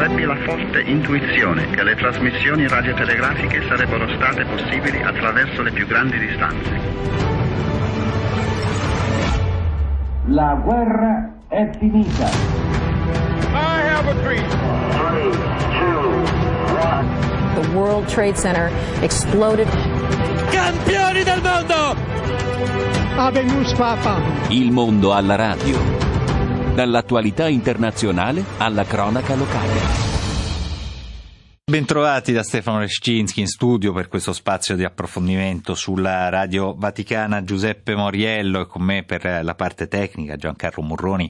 ebbi la forte intuizione che le trasmissioni radiotelegrafiche sarebbero state possibili attraverso le più grandi distanze. La guerra è finita. I have a dream. 3, 2, 1. The World Trade Center exploded. Campioni del mondo! Habemus Papa. Il mondo alla radio. Dall'attualità internazionale alla cronaca locale. Bentrovati da Stefano Leszczynski in studio per questo spazio di approfondimento sulla Radio Vaticana. Giuseppe Moriello e con me per la parte tecnica Gianmarco Murroni,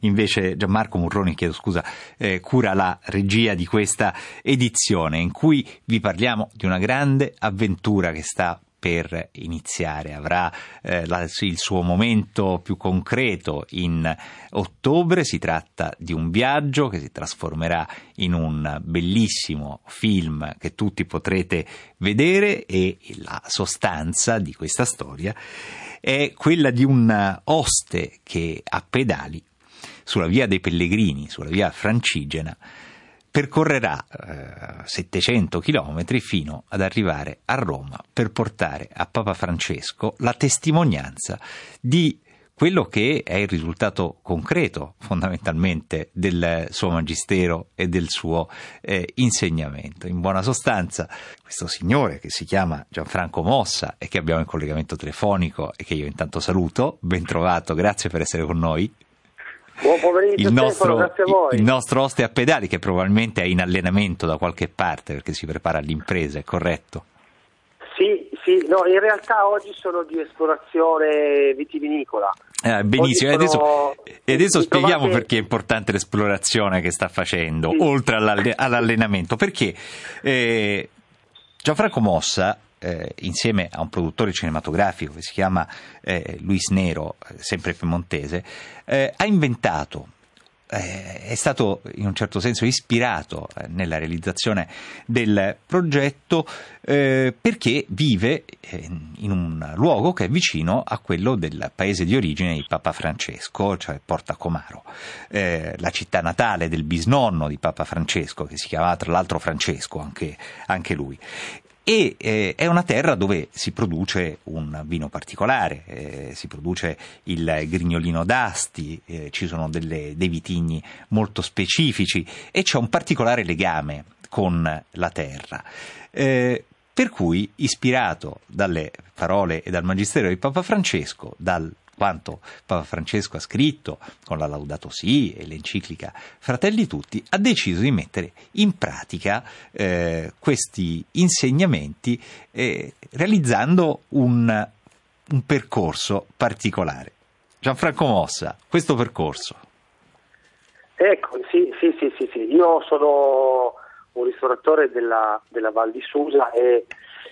cura la regia di questa edizione in cui vi parliamo di una grande avventura che sta per iniziare. Avrà il suo momento più concreto in ottobre. Si tratta di un viaggio che si trasformerà in un bellissimo film che tutti potrete vedere, e la sostanza di questa storia è quella di un oste che a pedali sulla via dei Pellegrini, sulla via Francigena, percorrerà 700 chilometri fino ad arrivare a Roma per portare a Papa Francesco la testimonianza di quello che è il risultato concreto, fondamentalmente, del suo magistero e del suo insegnamento. In buona sostanza, questo signore che si chiama Gianfranco Mossa e che abbiamo in collegamento telefonico e che io intanto saluto, ben trovato, grazie per essere con noi. Buon pomeriggio, grazie a voi. Il nostro oste a pedali, che probabilmente è in allenamento da qualche parte perché si prepara all'impresa, è corretto? Sì, no, in realtà oggi sono di esplorazione vitivinicola. Benissimo, e adesso spieghiamo perché è importante l'esplorazione che sta facendo, sì, oltre all'allenamento, perché Gianfranco Mossa, insieme a un produttore cinematografico che si chiama Luis Nero, sempre piemontese, ha inventato, è stato in un certo senso ispirato nella realizzazione del progetto perché vive in un luogo che è vicino a quello del paese di origine di Papa Francesco, cioè Porta Comaro, la città natale del bisnonno di Papa Francesco, che si chiamava tra l'altro Francesco anche lui. E è una terra dove si produce un vino particolare, si produce il Grignolino d'Asti, ci sono dei vitigni molto specifici e c'è un particolare legame con la terra. Per cui, ispirato dalle parole e dal magistero di Papa Francesco, dal quanto Papa Francesco ha scritto con la Laudato Si e l'enciclica Fratelli Tutti, ha deciso di mettere in pratica questi insegnamenti realizzando un percorso particolare. Gianfranco Mossa, questo percorso. Ecco, sì. Io sono un ristoratore della Val di Susa e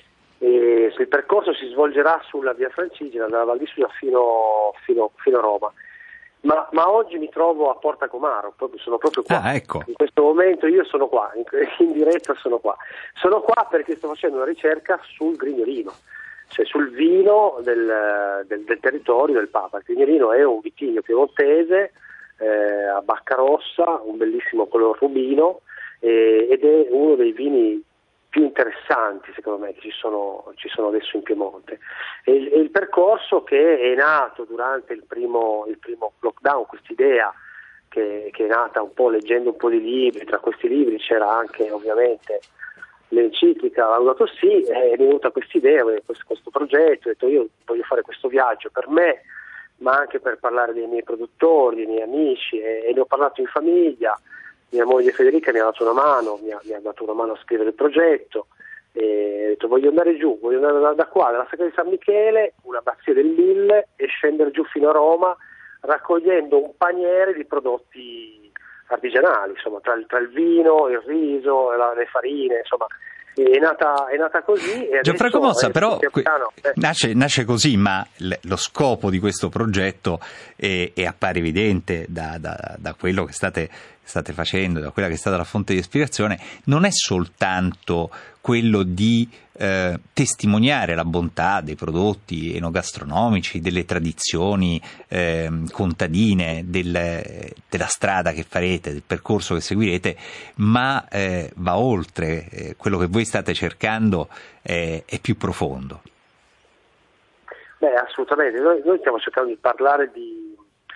il percorso si svolgerà sulla via Francigena, dalla Val di Susa fino a Roma. Ma oggi mi trovo a Porta Comaro, sono proprio qua. Ecco. In questo momento io sono qua, in diretta sono qua. Sono qua perché sto facendo una ricerca sul Grignolino, cioè sul vino del territorio del Papa. Il Grignolino è un vitigno piemontese a bacca rossa, un bellissimo color rubino, ed è uno dei vini più interessanti secondo me che ci sono adesso in Piemonte. E il percorso che è nato durante il primo lockdown, quest'idea che è nata un po' leggendo un po' di libri, tra questi libri c'era anche ovviamente l'enciclica Laudato Si, è venuta quest'idea, questo progetto, ho detto io voglio fare questo viaggio per me, ma anche per parlare dei miei produttori, dei miei amici, e ne ho parlato in famiglia. Mia moglie Federica mi ha dato una mano, mi ha dato una mano a scrivere il progetto, e ho detto voglio andare da qua, dalla Sacra di San Michele, una abbazia del Mille, e scendere giù fino a Roma, raccogliendo un paniere di prodotti artigianali, insomma, tra il vino, il riso, le farine, insomma. È nata così. E Gianfranco Mossa, però nasce così, ma lo scopo di questo progetto è appare evidente da quello che state facendo, da quella che è stata la fonte di ispirazione, non è soltanto quello di testimoniare la bontà dei prodotti enogastronomici, delle tradizioni contadine, della strada che farete, del percorso che seguirete, ma va oltre, quello che voi state cercando è più profondo. Beh, assolutamente, noi stiamo cercando di parlare di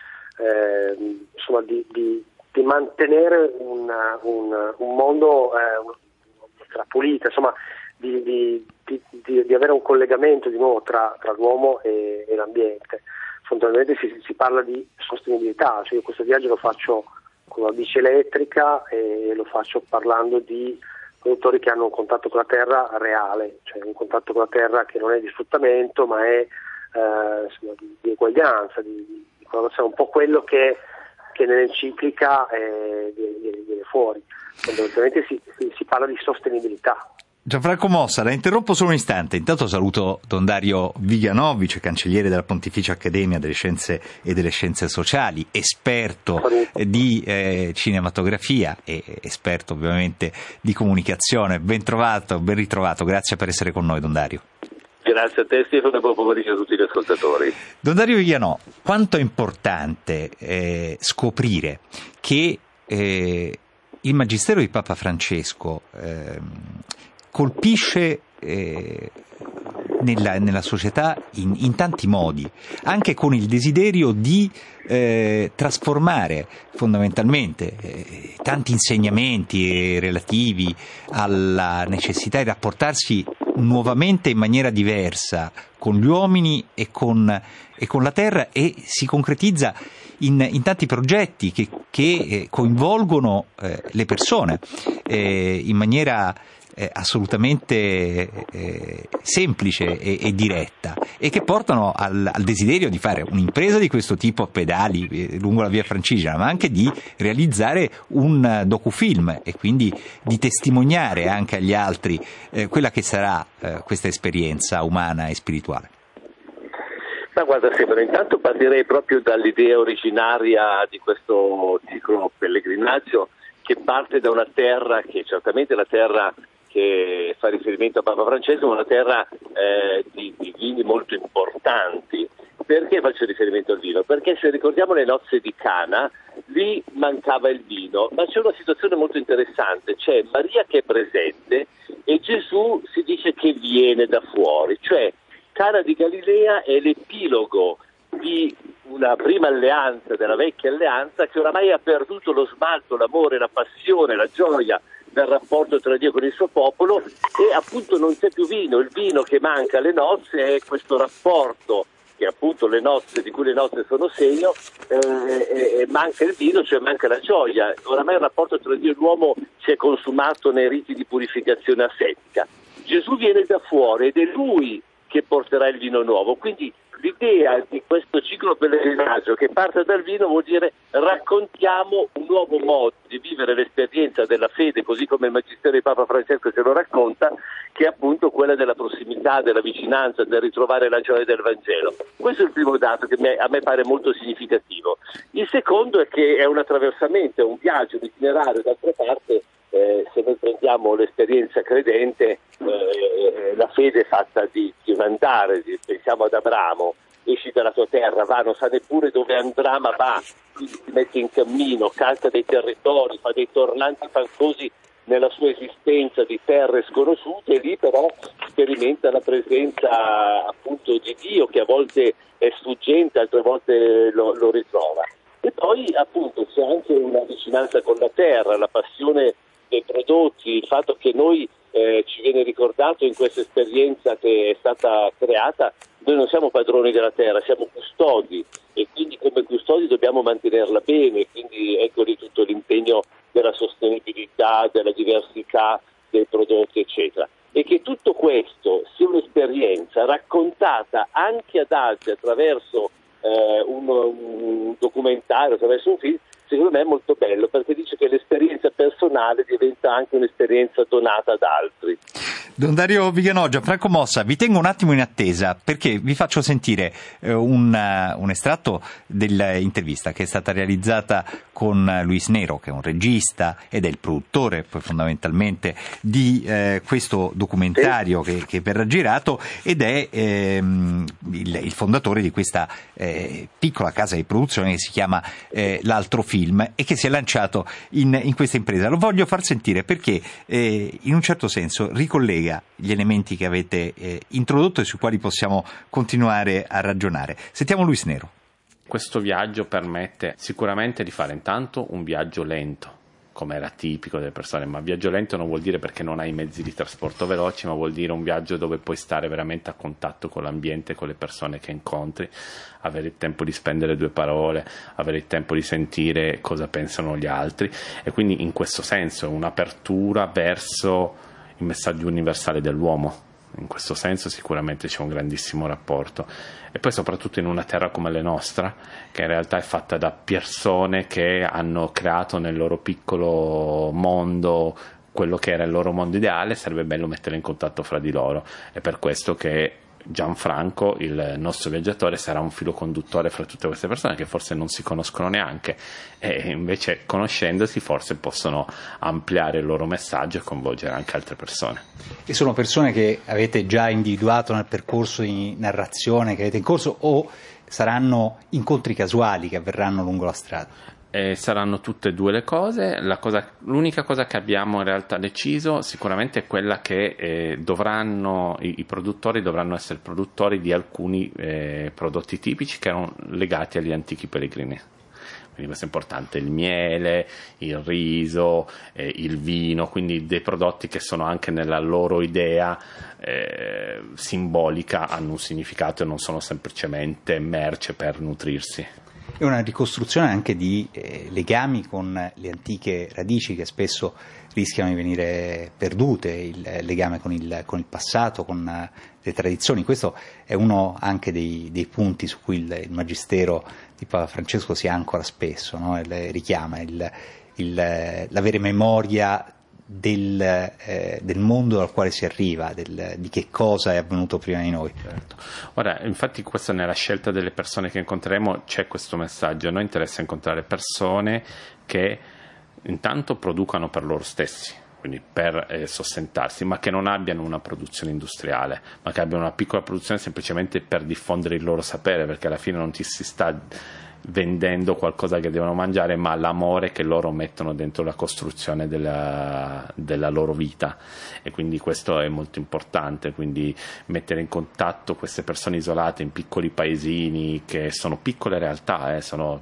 mantenere un mondo pulito, insomma, di avere un collegamento di nuovo tra l'uomo e l'ambiente. Fondamentalmente si parla di sostenibilità, cioè io questo viaggio lo faccio con una bici elettrica e lo faccio parlando di produttori che hanno un contatto con la terra reale, cioè un contatto con la terra che non è di sfruttamento ma è di eguaglianza, di un po' quello che nell'enciclica viene fuori. Fondamentalmente si parla di sostenibilità. Gianfranco Mossa, la interrompo solo un istante. Intanto saluto Don Dario Vigano, vice cancelliere della Pontificia Accademia delle Scienze e delle Scienze Sociali, esperto di cinematografia e esperto ovviamente di comunicazione. Ben trovato, ben ritrovato. Grazie per essere con noi, Don Dario. Grazie a te, Stefano, e buon pomeriggio a tutti gli ascoltatori. Don Dario Vigano, quanto è importante scoprire che il magistero di Papa Francesco colpisce nella società in tanti modi, anche con il desiderio di trasformare fondamentalmente tanti insegnamenti relativi alla necessità di rapportarsi nuovamente in maniera diversa con gli uomini e con la terra, e si concretizza in tanti progetti che coinvolgono le persone in maniera assolutamente semplice e diretta, e che portano al desiderio di fare un'impresa di questo tipo a pedali lungo la via Francigena, ma anche di realizzare un docufilm e quindi di testimoniare anche agli altri quella che sarà questa esperienza umana e spirituale. Ma guarda Stefano, intanto partirei proprio dall'idea originaria di questo ciclo pellegrinaggio, che parte da una terra che certamente è la terra che fa riferimento a Papa Francesco, ma una terra di vini molto importanti. Perché faccio riferimento al vino? Perché se ricordiamo le nozze di Cana, lì mancava il vino, ma c'è una situazione molto interessante, c'è Maria che è presente e Gesù si dice che viene da fuori, cioè Cana di Galilea è l'epilogo di una prima alleanza, della vecchia alleanza, che oramai ha perduto lo smalto, l'amore, la passione, la gioia del rapporto tra Dio con il suo popolo, e appunto non c'è più vino. Il vino che manca alle nozze è questo rapporto, che appunto le nozze, di cui le nozze sono segno, manca il vino, cioè manca la gioia. Oramai il rapporto tra Dio e l'uomo si è consumato nei riti di purificazione ascetica. Gesù viene da fuori ed è lui che porterà il vino nuovo, quindi l'idea di questo ciclo pellegrinaggio che parte dal vino vuol dire raccontiamo un nuovo modo di vivere l'esperienza della fede, così come il magistero di Papa Francesco ce lo racconta, che è appunto quella della prossimità, della vicinanza, del ritrovare la gioia del Vangelo. Questo è il primo dato che a me pare molto significativo. Il secondo è che è un attraversamento, è un viaggio, un itinerario. D'altra parte, se noi prendiamo l'esperienza credente, la fede è fatta di un andare, pensiamo ad Abramo, esci dalla tua terra, va, non sa neppure dove andrà, ma va, quindi si mette in cammino, calca dei territori, fa dei tornanti fancosi nella sua esistenza di terre sconosciute, e lì però sperimenta la presenza appunto di Dio, che a volte è sfuggente, altre volte lo ritrova. E poi appunto c'è anche una vicinanza con la terra, la passione dei prodotti, il fatto che noi ci viene ricordato in questa esperienza che è stata creata, noi non siamo padroni della terra, siamo custodi, e quindi come custodi dobbiamo mantenerla bene, quindi ecco lì tutto l'impegno della sostenibilità, della diversità dei prodotti, eccetera. E che tutto questo sia un'esperienza raccontata anche ad altri attraverso un documentario, attraverso un film, secondo me è molto bello, perché dice che l'esperienza personale diventa anche un'esperienza donata ad altri. Don Dario Vigano, Gianfranco Mossa, vi tengo un attimo in attesa, perché vi faccio sentire un estratto dell'intervista che è stata realizzata con Luis Nero, che è un regista ed è il produttore poi fondamentalmente di questo documentario che verrà girato, ed è il fondatore di questa piccola casa di produzione che si chiama L'Altro Film. film e che si è lanciato in questa impresa. Lo voglio far sentire perché in un certo senso ricollega gli elementi che avete introdotto e sui quali possiamo continuare a ragionare. Sentiamo Luis Nero. Questo viaggio permette sicuramente di fare intanto un viaggio lento, come era tipico delle persone, ma viaggio lento non vuol dire perché non hai mezzi di trasporto veloci, ma vuol dire un viaggio dove puoi stare veramente a contatto con l'ambiente, con le persone che incontri, avere il tempo di spendere 2 parole, avere il tempo di sentire cosa pensano gli altri, e quindi in questo senso è un'apertura verso il messaggio universale dell'uomo. In questo senso sicuramente c'è un grandissimo rapporto, e poi soprattutto in una terra come la nostra, che in realtà è fatta da persone che hanno creato nel loro piccolo mondo quello che era il loro mondo ideale. Sarebbe bello mettere in contatto fra di loro, è per questo che Gianfranco, il nostro viaggiatore, sarà un filo conduttore fra tutte queste persone che forse non si conoscono neanche, e invece conoscendosi forse possono ampliare il loro messaggio e coinvolgere anche altre persone. E sono persone che avete già individuato nel percorso di narrazione che avete in corso, o saranno incontri casuali che avverranno lungo la strada? Saranno tutte e due le cose. L'unica cosa che abbiamo in realtà deciso sicuramente è quella che i produttori dovranno essere produttori di alcuni prodotti tipici che erano legati agli antichi pellegrini. Quindi questo è importante: il miele, il riso, il vino, quindi dei prodotti che sono anche nella loro idea simbolica, hanno un significato e non sono semplicemente merce per nutrirsi. È una ricostruzione anche di legami con le antiche radici che spesso rischiano di venire perdute, il legame con il passato, con le tradizioni. Questo è uno anche dei punti su cui il Magistero di Papa Francesco si ancora spesso, no? Richiama l'avere memoria del mondo dal quale si arriva, di che cosa è avvenuto prima di noi. Certo. Ora, infatti, questa nella scelta delle persone che incontreremo c'è questo messaggio. A noi interessa incontrare persone che intanto producano per loro stessi, quindi per sostentarsi, ma che non abbiano una produzione industriale, ma che abbiano una piccola produzione semplicemente per diffondere il loro sapere, perché alla fine non ti si sta vendendo qualcosa che devono mangiare, ma l'amore che loro mettono dentro la costruzione della loro vita, e quindi questo è molto importante. Quindi mettere in contatto queste persone isolate in piccoli paesini, che sono piccole realtà, sono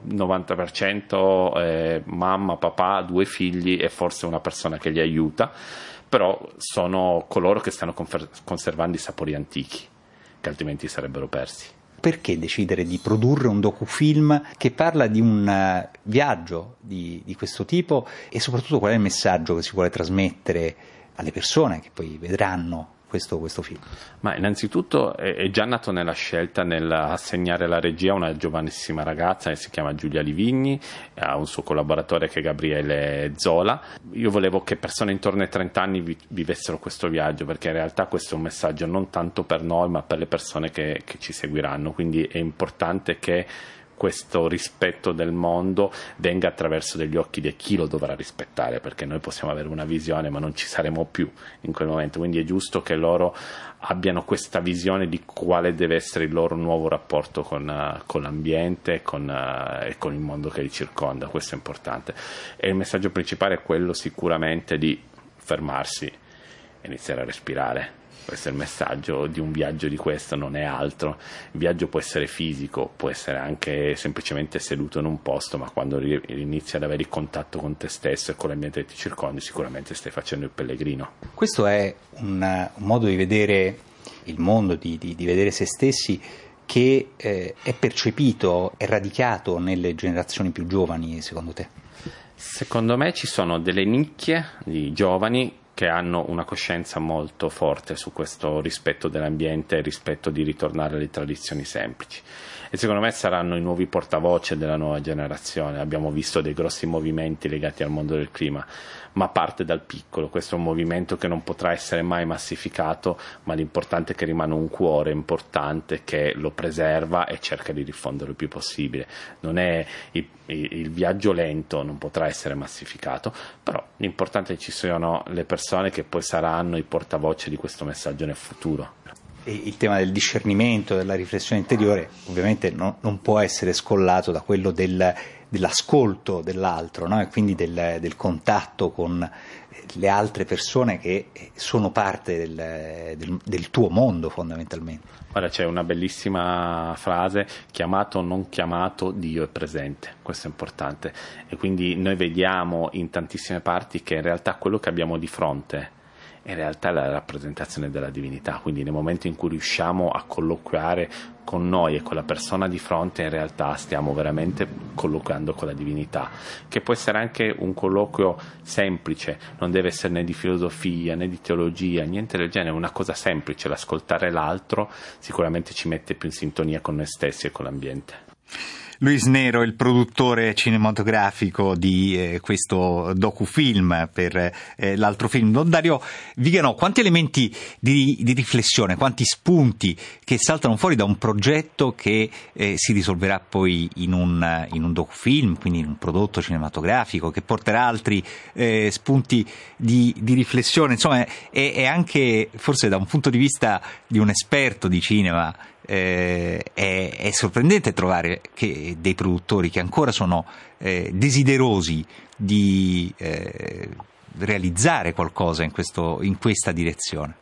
90% mamma, papà, 2 figli e forse una persona che li aiuta, però sono coloro che stanno conservando i sapori antichi, che altrimenti sarebbero persi. Perché decidere di produrre un docufilm che parla di un viaggio di questo tipo, e soprattutto qual è il messaggio che si vuole trasmettere alle persone che poi vedranno questo film? Ma innanzitutto è già nato nella scelta nell'assegnare la regia a una giovanissima ragazza che si chiama Giulia Livigni, ha un suo collaboratore che è Gabriele Zola. Io volevo che persone intorno ai 30 anni vivessero questo viaggio, perché in realtà questo è un messaggio non tanto per noi ma per le persone che ci seguiranno, quindi è importante che questo rispetto del mondo venga attraverso degli occhi di chi lo dovrà rispettare, perché noi possiamo avere una visione ma non ci saremo più in quel momento, quindi è giusto che loro abbiano questa visione di quale deve essere il loro nuovo rapporto con l'ambiente e con il mondo che li circonda. Questo è importante, e il messaggio principale è quello sicuramente di fermarsi e iniziare a respirare. Questo è il messaggio di un viaggio di questo, non è altro. Il viaggio può essere fisico, può essere anche semplicemente seduto in un posto, ma quando inizi ad avere il contatto con te stesso e con l'ambiente che ti circondi, sicuramente stai facendo il pellegrino. Questo è un modo di vedere il mondo, di vedere se stessi, che è percepito, è radicato nelle generazioni più giovani, secondo te? Secondo me ci sono delle nicchie di giovani che hanno una coscienza molto forte su questo rispetto dell'ambiente e rispetto di ritornare alle tradizioni semplici, e secondo me saranno i nuovi portavoce della nuova generazione. Abbiamo visto dei grossi movimenti legati al mondo del clima, ma parte dal piccolo. Questo è un movimento che non potrà essere mai massificato, ma l'importante è che rimane un cuore importante che lo preserva e cerca di diffondere il più possibile. Non è il viaggio lento, non potrà essere massificato, però l'importante è che ci siano le persone che poi saranno i portavoce di questo messaggio nel futuro. E il tema del discernimento, della riflessione interiore, ovviamente non può essere scollato da quello del dell'ascolto dell'altro, no? E quindi del contatto con le altre persone che sono parte del tuo mondo fondamentalmente. Guarda, c'è una bellissima frase: chiamato o non chiamato, Dio è presente. Questo è importante, e quindi noi vediamo in tantissime parti che in realtà quello che abbiamo di fronte in realtà è la rappresentazione della divinità, quindi nel momento in cui riusciamo a colloquiare con noi e con la persona di fronte, in realtà stiamo veramente colloquiando con la divinità, che può essere anche un colloquio semplice, non deve essere né di filosofia né di teologia, niente del genere, una cosa semplice. L'ascoltare l'altro sicuramente ci mette più in sintonia con noi stessi e con l'ambiente. Luis Nero, il produttore cinematografico di questo docufilm per l'altro film. Don Dario Vigano, quanti elementi di riflessione, quanti spunti che saltano fuori da un progetto che si risolverà poi in un docufilm, quindi in un prodotto cinematografico che porterà altri spunti di riflessione. Insomma, è anche, forse da un punto di vista di un esperto di cinema, è sorprendente trovare che dei produttori che ancora sono desiderosi di realizzare qualcosa in questa direzione.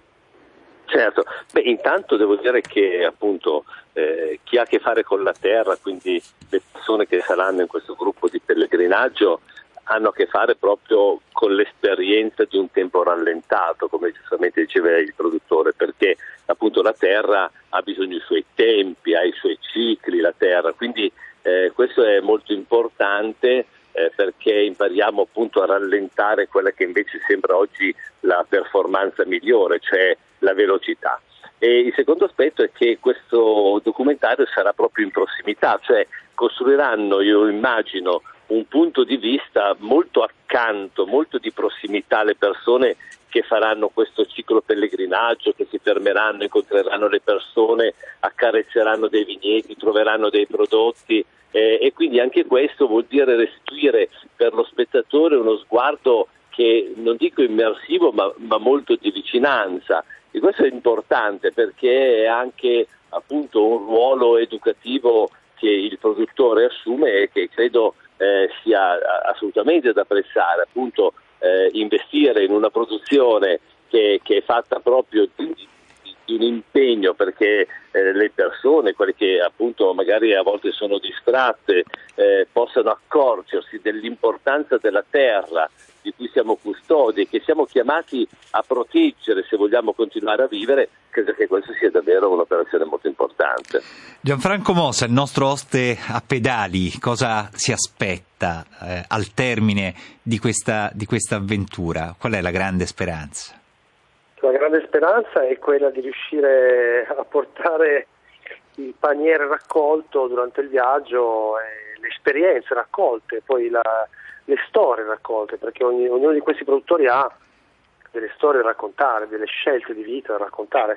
Certo, intanto devo dire che appunto chi ha a che fare con la terra, quindi le persone che saranno in questo gruppo di pellegrinaggio, hanno a che fare proprio con l'esperienza di un tempo rallentato, come giustamente diceva il produttore, perché appunto la terra ha bisogno dei suoi tempi, ha i suoi cicli, la terra, quindi questo è molto importante perché impariamo appunto a rallentare quella che invece sembra oggi la performance migliore, cioè la velocità. E il secondo aspetto è che questo documentario sarà proprio in prossimità, cioè costruiranno, io immagino, un punto di vista molto accanto, molto di prossimità alle persone che faranno questo ciclo pellegrinaggio, che si fermeranno, incontreranno le persone, accarezzeranno dei vigneti, troveranno dei prodotti e quindi anche questo vuol dire restituire per lo spettatore uno sguardo che non dico immersivo ma molto di vicinanza, e questo è importante perché è anche appunto un ruolo educativo che il produttore assume e che credo sia assolutamente da apprezzare, appunto investire in una produzione che è fatta proprio di un impegno perché le persone, quelle che appunto magari a volte sono distratte, possano accorgersi dell'importanza della terra di cui siamo custodi e che siamo chiamati a proteggere se vogliamo continuare a vivere. Credo che questo sia davvero un'operazione molto importante. Gianfranco Mossa, il nostro oste a pedali, cosa si aspetta al termine di questa avventura? Qual è la grande speranza? La grande speranza è quella di riuscire a portare il paniere raccolto durante il viaggio e le esperienze raccolte, poi le storie raccolte, perché ognuno di questi produttori ha delle storie da raccontare, delle scelte di vita da raccontare.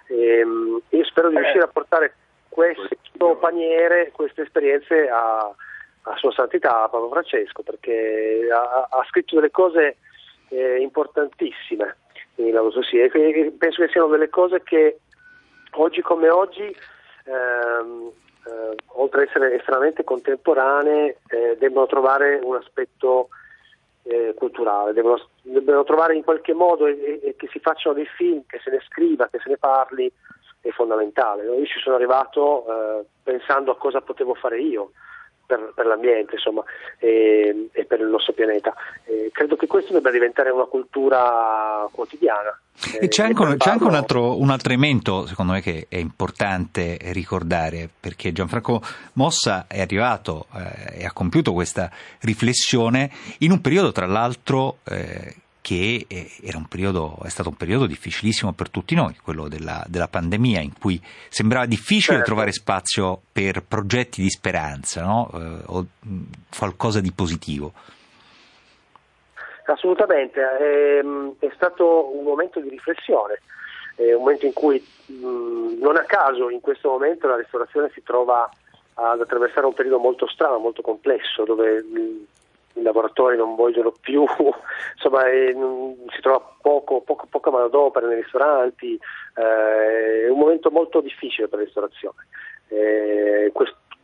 Io spero di riuscire a portare questo paniere, queste esperienze a Sua Santità, a Papa Francesco, perché ha scritto delle cose importantissime in Laudato Si, e penso che siano delle cose che oggi come oggi, oltre ad essere estremamente contemporanee, debbono trovare un aspetto culturale, debbono trovare in qualche modo e che si facciano dei film, che se ne scriva, che se ne parli, è fondamentale. Io ci sono arrivato pensando a cosa potevo fare io per l'ambiente, insomma, e per il nostro pianeta. Credo che questo debba diventare una cultura quotidiana. E c'è anche un altro elemento, secondo me, che è importante ricordare, perché Gianfranco Mossa è arrivato e ha compiuto questa riflessione in un periodo, tra l'altro, che è stato un periodo difficilissimo per tutti noi, quello della pandemia, in cui sembrava difficile trovare spazio per progetti di speranza, no? O qualcosa di positivo. Assolutamente, è stato un momento di riflessione, un momento in cui non a caso in questo momento la ristorazione si trova ad attraversare un periodo molto strano, molto complesso, dove i lavoratori non vogliono più, insomma si trova poca manodopera nei ristoranti, è un momento molto difficile per la ristorazione.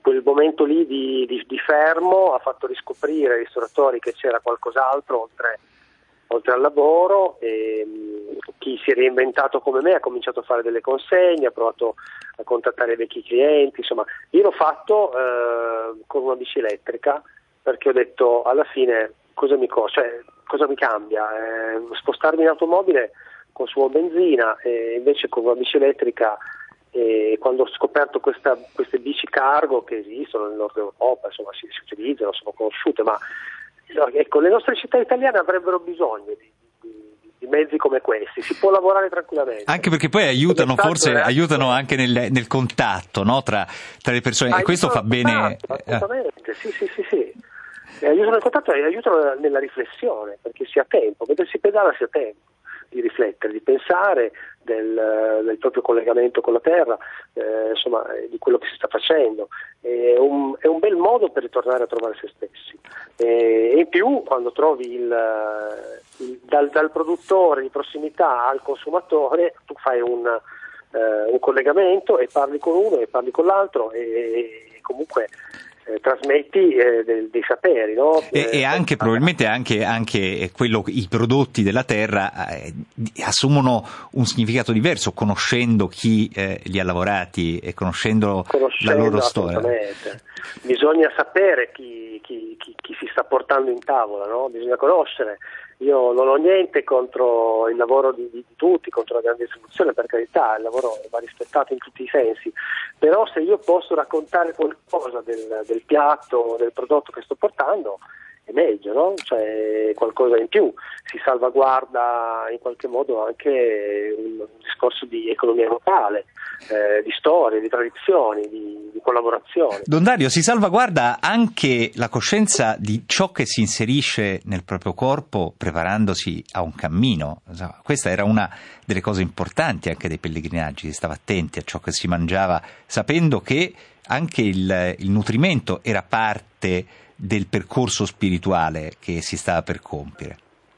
quel momento lì di fermo ha fatto riscoprire ai ristoratori che c'era qualcos'altro oltre al lavoro, e chi si è reinventato come me ha cominciato a fare delle consegne, ha provato a contattare vecchi clienti, insomma io l'ho fatto con una bici elettrica, perché ho detto alla fine cosa mi cambia, spostarmi in automobile consumo benzina, e invece con una bici elettrica, e quando ho scoperto queste bici cargo che esistono nel nord Europa, insomma si utilizzano, sono conosciute, ma ecco, le nostre città italiane avrebbero bisogno di mezzi come questi, si può lavorare tranquillamente. Anche perché poi aiutano anche nel contatto, no? tra le persone, e questo fa bene. Assolutamente, sì. Aiutano nel contatto e aiutano nella riflessione, perché si ha tempo, mentre si pedala si ha tempo di riflettere, di pensare del proprio collegamento con la terra, insomma di quello che si sta facendo. È un bel modo per ritornare a trovare se stessi, e in più quando trovi dal produttore di prossimità al consumatore tu fai un collegamento e parli con uno e parli con l'altro, e comunque trasmetti dei saperi, no? E anche probabilmente anche i prodotti della terra assumono un significato diverso, conoscendo chi li ha lavorati e conoscendo la loro storia. Bisogna sapere chi si sta portando in tavola, no? Bisogna conoscere. Io non ho niente contro il lavoro di tutti, contro la grande distribuzione, per carità, il lavoro va rispettato in tutti i sensi, però se io posso raccontare qualcosa del piatto, del prodotto che sto portando, è meglio, no? Cioè qualcosa in più, si salvaguarda in qualche modo anche un discorso di economia locale, di storie, di tradizioni, di collaborazione. Don Dario, si salvaguarda anche la coscienza di ciò che si inserisce nel proprio corpo preparandosi a un cammino. Questa era una delle cose importanti anche dei pellegrinaggi, si stava attenti a ciò che si mangiava, sapendo che anche il nutrimento era parte del percorso spirituale che si stava per compiere.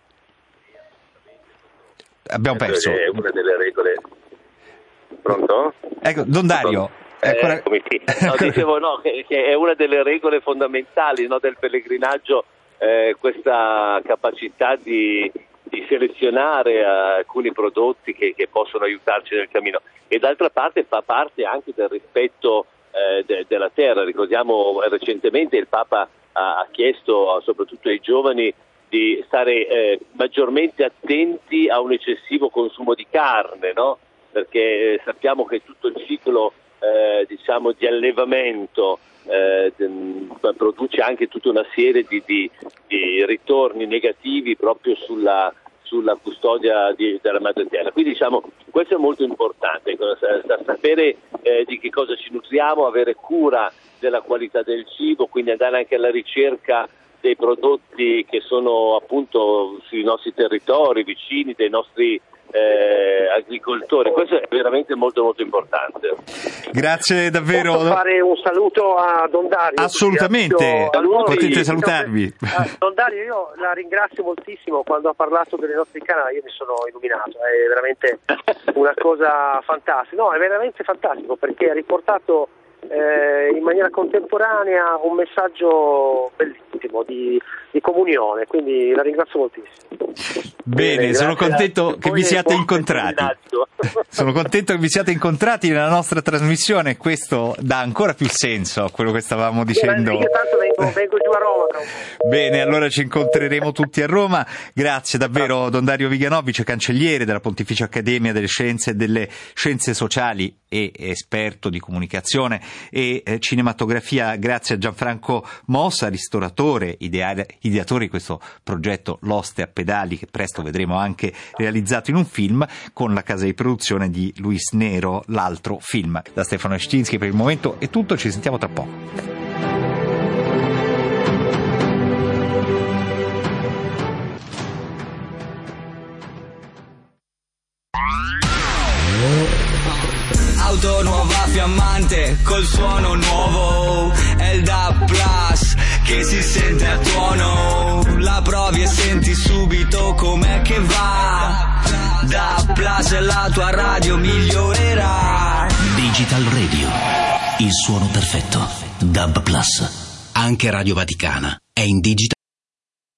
Abbiamo perso. È una delle regole. Pronto? Ecco, Don Dario. Dicevo che è una delle regole fondamentali, no, del pellegrinaggio, questa capacità di selezionare alcuni prodotti che possono aiutarci nel cammino, e d'altra parte fa parte anche del rispetto della terra. Ricordiamo recentemente il Papa ha chiesto soprattutto ai giovani di stare maggiormente attenti a un eccessivo consumo di carne, no? Perché sappiamo che tutto il ciclo di allevamento produce anche tutta una serie di ritorni negativi proprio sulla custodia della madre terra. Quindi questo è molto importante, sapere di che cosa ci nutriamo, avere cura della qualità del cibo, quindi andare anche alla ricerca dei prodotti che sono appunto sui nostri territori, vicini dei nostri agricoltori. Questo è veramente molto molto importante. Grazie davvero. Posso fare un saluto a Don Dario? Assolutamente, potete salutarvi. Don Dario, io la ringrazio moltissimo. Quando ha parlato delle nostre canali io mi sono illuminato, è veramente una cosa fantastica, no, è veramente fantastico, perché ha riportato in maniera contemporanea un messaggio bellissimo di comunione, quindi la ringrazio moltissimo. Bene, sono contento che vi siate incontrati. Sono contento che vi siate incontrati nella nostra trasmissione, questo dà ancora più senso a quello che stavamo dicendo. Io tanto vengo giù a Roma. Bene, allora ci incontreremo tutti a Roma. Grazie davvero Don Dario Viganò, vice cancelliere della Pontificia Accademia delle Scienze e delle Scienze Sociali e esperto di comunicazione e cinematografia. Grazie a Gianfranco Mossa, ristoratore, ideatore di questo progetto L'Oste a Pedali, che presto vedremo anche realizzato in un film con la casa di produzione di Luis Nero, l'altro film. Da Stefano Escinski per il momento è tutto, ci sentiamo tra poco. Auto nuova fiammante col suono nuovo, è il DAB Plus che si sente a tuono, la provi e senti subito com'è che va. DAB Plus e la tua radio migliorerà. Digital Radio, il suono perfetto. DAB+. Anche Radio Vaticana è in digital.